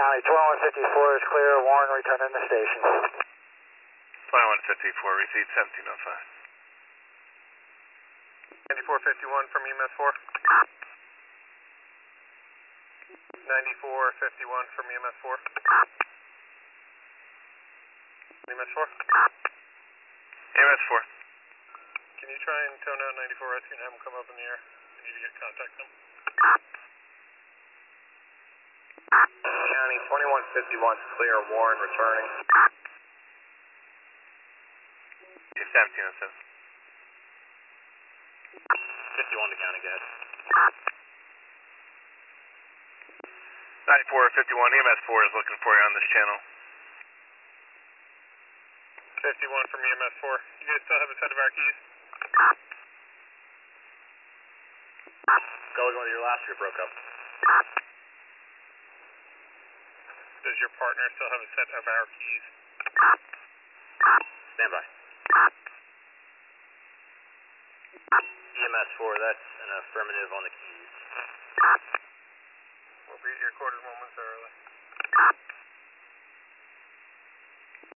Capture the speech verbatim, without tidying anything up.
County, twenty-one fifty-four is clear. Warren, return in the station. twenty-one fifty-four, receipt seventeen oh five. ninety-four fifty-one from E M S four. ninety-four fifty-one from E M S four. E M S four. E M S four. Can you try and tone out ninety-four rescue and have them come up in the air? I need to get contact them. County, twenty-one fifty-one clear. Warren returning. seventeen oh seven. fifty-one to county, go ahead. ninety-four fifty-one, E M S four is looking for you on this channel. fifty-one from E M S four. You guys still have a set of our keys? Going with your last year broke up. Does your partner still have a set of our keys? Stand by. E M S four, that's an affirmative on the keys. We'll be at your quarters momentarily.